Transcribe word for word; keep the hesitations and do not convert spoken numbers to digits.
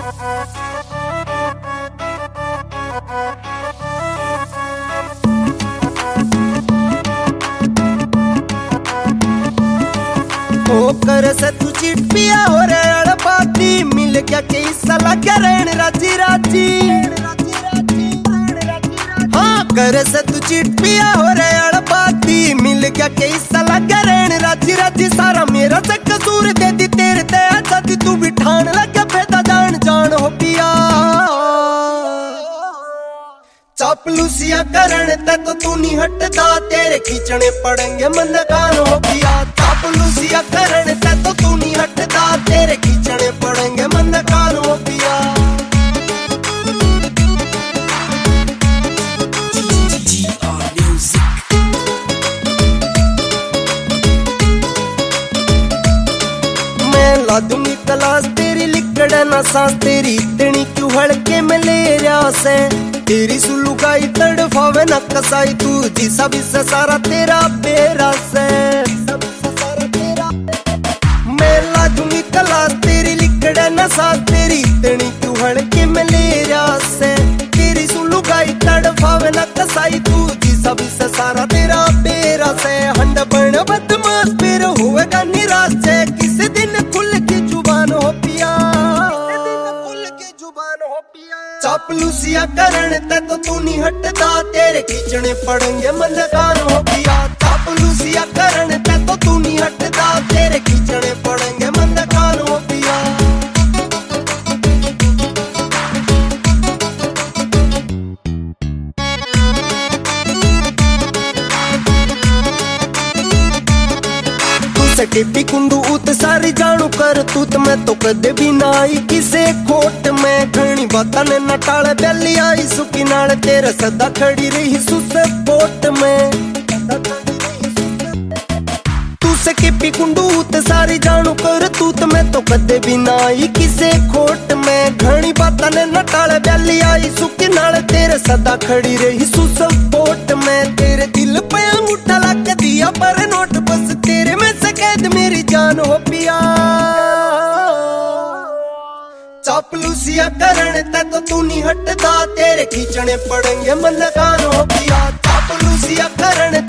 ओ कर से तू चिट पिया हो रे अड़बाती मिल क्या कई साला क्या रहन राजी राजी। हाँ कर से तू चिट पिया हो रे अड़बाती मिल क्या कई साला क्या रहन राजी राजी। सारा मेरा से कसूर दे दी तेरे ते आजादी तू भी ठान लगा बेदा जान जान हो पिया। चापलूसिया करण ते तो तू नहीं हटदा तेरे खींचने पड़ेंगे मन कान हो पिया। चापलूसिया करण ते तो तू नहीं हटदा तेरे खींचने पड़ेंगे मन कान हो पिया। मैं ला दूंगी क्लास तेरी लिकड़ ना सांस तेरी इतनी क्यों हड़के में ले रहा से। तेरी सुलू का तड़फावे न कसाई तू जिसा भी से सारा तेरा बेरा से। मैं ला दूंगी क्लास तेरी लिकड़ ना सांस तेरी इतनी क्यों हड़के में ले रहा से। तेरी सुलू का तड़फावे न कसाई तू जिसा भी से सारा तेरा बेरा से। हंड बन बदमाश फिर होएगा निराश से किसी दिन खुल की जुबान हो पिया। चापलूसिया करण ते तो तू नहीं हटदा तेरे खींचने पड़ेंगे मन कान हो पिया। चापलूसिया करण ते तो तू नहीं हटदा तेरे खींचने पड़ेंगे मन कान हो पिया। टिप्पी कुंदू उत सारी जानू कर तूत मैं तो कदे भी ना आई किसे खोट में। घनी बाता ने न टाले बैली आई सुखी नाल तेरे सदा खड़ी रही सुस पोट में। तू से टिप्पी कुंदू उत सारी जानू कर तूत मैं तो कदे भी ना आई किसे खोट में। घनी बाता ने न टाले बैली आई सुखी नाल तेरे सदा खड़ी रही सुस पोट में। तेरे दिल पे अंगूठा लग दिया पर नोट बस तेरे में से कैद मेरी जान हो पिया। चापलूसिया करण ते तो तू नहीं हटदा तेरे खींचने पड़ेंगे मन कान हो पिया। चापलूसिया करण